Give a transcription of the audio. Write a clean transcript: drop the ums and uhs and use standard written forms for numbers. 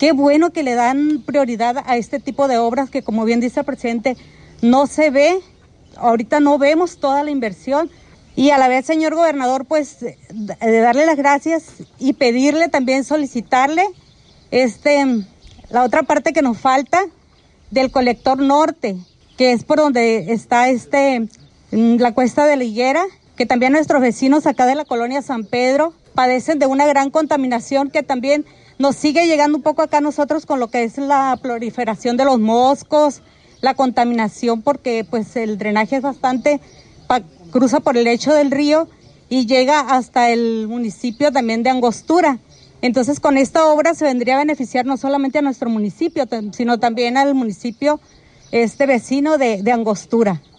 qué bueno que le dan prioridad a este tipo de obras que, como bien dice el presidente, no se ve, ahorita no vemos toda la inversión. Y a la vez, señor gobernador, pues de darle las gracias y pedirle también, solicitarle la otra parte que nos falta del colector norte, que es por donde está la Cuesta de la Higuera, que también nuestros vecinos acá de la colonia San Pedro padecen de una gran contaminación que también nos sigue llegando un poco acá a nosotros con lo que es la proliferación de los moscos, la contaminación, porque pues el drenaje es bastante, cruza por el lecho del río y llega hasta el municipio también de Angostura. Entonces con esta obra se vendría a beneficiar no solamente a nuestro municipio, sino también al municipio vecino de Angostura.